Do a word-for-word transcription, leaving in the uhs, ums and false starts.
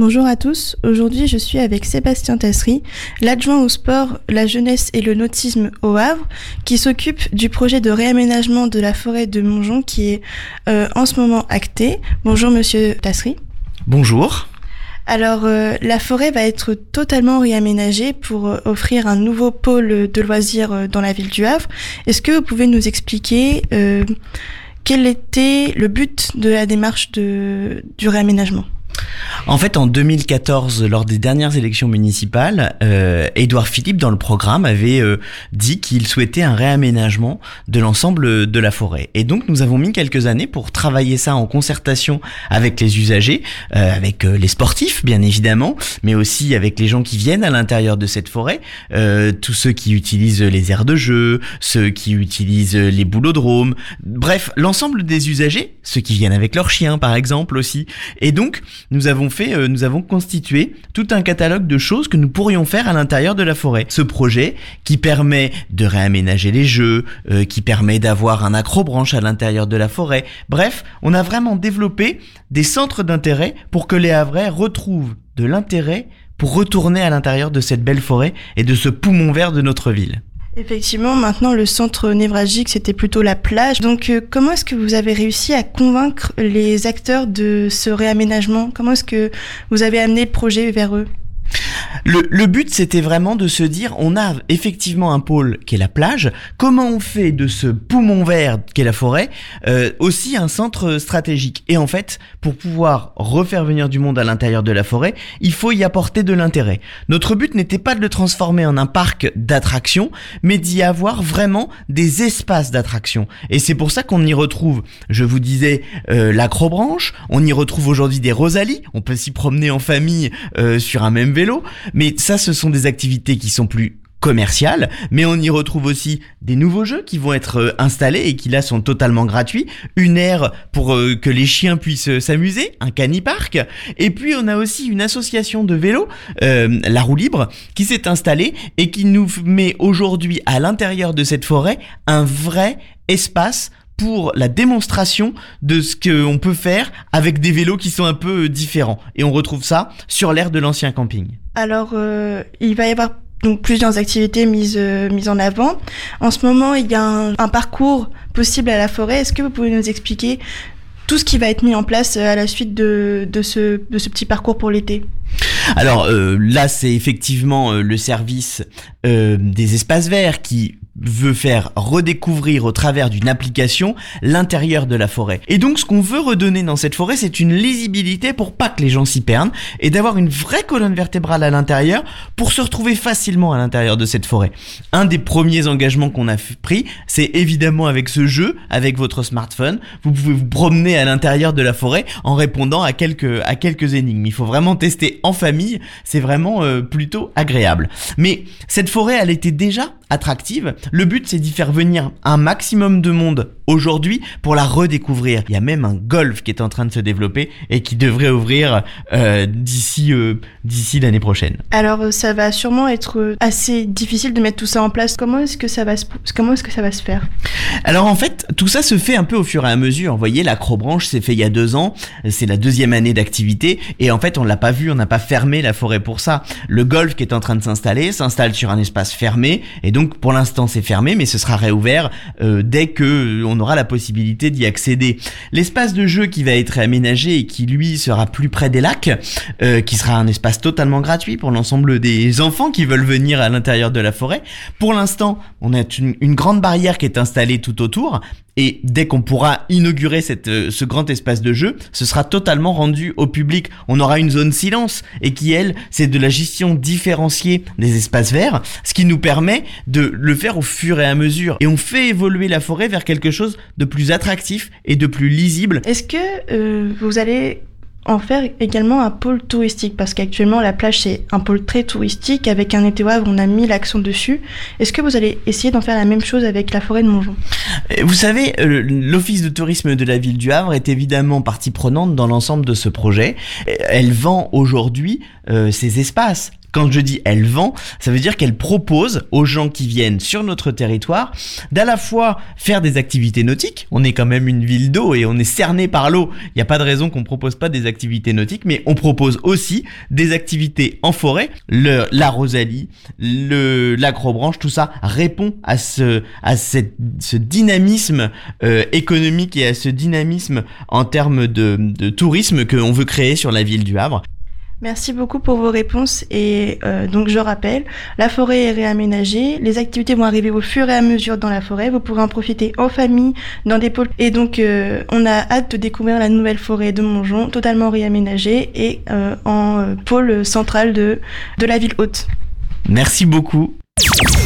Bonjour à tous, aujourd'hui je suis avec Sébastien Tassery, l'adjoint au sport, la jeunesse et le nautisme au Havre, qui s'occupe du projet de réaménagement de la forêt de Montjon qui est euh, en ce moment acté. Bonjour monsieur Tassery. Bonjour. Alors euh, la forêt va être totalement réaménagée pour euh, offrir un nouveau pôle de loisirs euh, dans la ville du Havre. Est-ce que vous pouvez nous expliquer euh, quel était le but de la démarche de, du réaménagement ? En fait, en deux mille quatorze, lors des dernières élections municipales, euh, Édouard Philippe, dans le programme, avait euh, dit qu'il souhaitait un réaménagement de l'ensemble de la forêt. Et donc, nous avons mis quelques années pour travailler ça en concertation avec les usagers, euh, avec euh, les sportifs, bien évidemment, mais aussi avec les gens qui viennent à l'intérieur de cette forêt, euh, tous ceux qui utilisent les aires de jeu, ceux qui utilisent les boulodromes, bref, l'ensemble des usagers, ceux qui viennent avec leurs chiens, par exemple, aussi. Et donc, nous avons fait, euh, nous avons constitué tout un catalogue de choses que nous pourrions faire à l'intérieur de la forêt. Ce projet qui permet de réaménager les jeux, euh, qui permet d'avoir un accrobranche à l'intérieur de la forêt. Bref, on a vraiment développé des centres d'intérêt pour que les Havrais retrouvent de l'intérêt pour retourner à l'intérieur de cette belle forêt et de ce poumon vert de notre ville. Effectivement, maintenant le centre névralgique c'était plutôt la plage. Donc euh, comment est-ce que vous avez réussi à convaincre les acteurs de ce réaménagement ? Comment est-ce que vous avez amené le projet vers eux ? Le, le but, c'était vraiment de se dire, on a effectivement un pôle qui est la plage. Comment on fait de ce poumon vert qu'est la forêt euh, aussi un centre stratégique ? Et en fait, pour pouvoir refaire venir du monde à l'intérieur de la forêt, il faut y apporter de l'intérêt. Notre but n'était pas de le transformer en un parc d'attractions, mais d'y avoir vraiment des espaces d'attractions. Et c'est pour ça qu'on y retrouve, je vous disais, euh, l'acrobranche. On y retrouve aujourd'hui des rosalies. On peut s'y promener en famille euh, sur un même vélo. Mais ça, ce sont des activités qui sont plus commerciales, mais on y retrouve aussi des nouveaux jeux qui vont être euh, installés et qui là sont totalement gratuits. Une aire pour euh, que les chiens puissent euh, s'amuser, un canipark. Et puis on a aussi une association de vélos, euh, la roue libre, qui s'est installée et qui nous met aujourd'hui à l'intérieur de cette forêt un vrai espace pour la démonstration de ce qu'on peut faire avec des vélos qui sont un peu différents. Et on retrouve ça sur l'aire de l'ancien camping. Alors, euh, il va y avoir donc plusieurs activités mises, euh, mises en avant. En ce moment, il y a un, un parcours possible à la forêt. Est-ce que vous pouvez nous expliquer tout ce qui va être mis en place à la suite de, de, ce, de ce petit parcours pour l'été ? Alors euh, là, c'est effectivement euh, le service euh, des espaces verts qui veut faire redécouvrir au travers d'une application l'intérieur de la forêt. Et donc ce qu'on veut redonner dans cette forêt, c'est une lisibilité pour pas que les gens s'y perdent et d'avoir une vraie colonne vertébrale à l'intérieur pour se retrouver facilement à l'intérieur de cette forêt. Un des premiers engagements qu'on a pris, c'est évidemment avec ce jeu, avec votre smartphone, vous pouvez vous promener à l'intérieur de la forêt en répondant à quelques, à quelques énigmes. Il faut vraiment tester en famille, c'est vraiment euh, plutôt agréable. Mais cette forêt, elle était déjà attractive. Le but, c'est d'y faire venir un maximum de monde aujourd'hui pour la redécouvrir. Il y a même un golf qui est en train de se développer et qui devrait ouvrir euh, d'ici euh, d'ici l'année prochaine. Alors ça va sûrement être assez difficile de mettre tout ça en place. Comment est-ce que ça va se, comment est-ce que ça va se faire ? Alors en fait, tout ça se fait un peu au fur et à mesure. Vous voyez, l'acrobranche s'est fait il y a deux ans. C'est la deuxième année d'activité et en fait, on l'a pas vu, on n'a pas fermé la forêt pour ça. Le golf qui est en train de s'installer s'installe sur un espace fermé et donc pour l'instant c'est fermé, mais ce sera réouvert euh, dès que on aura la possibilité d'y accéder. L'espace de jeu qui va être aménagé et qui lui sera plus près des lacs, euh, qui sera un espace totalement gratuit pour l'ensemble des enfants qui veulent venir à l'intérieur de la forêt. Pour l'instant, on a une, une grande barrière qui est installée tout autour. Et dès qu'on pourra inaugurer cette, euh, ce grand espace de jeu, ce sera totalement rendu au public. On aura une zone silence et qui, elle, c'est de la gestion différenciée des espaces verts, ce qui nous permet de le faire au fur et à mesure. Et on fait évoluer la forêt vers quelque chose de plus attractif et de plus lisible. Est-ce que euh, vous allez en faire également un pôle touristique, parce qu'actuellement la plage c'est un pôle très touristique, avec un été au Havre on a mis l'accent dessus. Est-ce que vous allez essayer d'en faire la même chose avec la forêt de Montjon ? Vous savez, l'Office de tourisme de la ville du Havre est évidemment partie prenante dans l'ensemble de ce projet. Elle vend aujourd'hui euh, ses espaces Quand je dis elle vend, ça veut dire qu'elle propose aux gens qui viennent sur notre territoire d'à la fois faire des activités nautiques. On est quand même une ville d'eau et on est cerné par l'eau. Il n'y a pas de raison qu'on propose pas des activités nautiques, mais on propose aussi des activités en forêt. Le, la Rosalie, le, l'acrobranche, tout ça répond à ce, à cette, ce dynamisme euh, économique et à ce dynamisme en termes de, de tourisme qu'on veut créer sur la ville du Havre. Merci beaucoup pour vos réponses et euh, donc je rappelle, la forêt est réaménagée, les activités vont arriver au fur et à mesure dans la forêt, vous pourrez en profiter en famille, dans des pôles et donc euh, on a hâte de découvrir la nouvelle forêt de Montjon, totalement réaménagée et euh, en euh, pôle central de, de la ville haute. Merci beaucoup.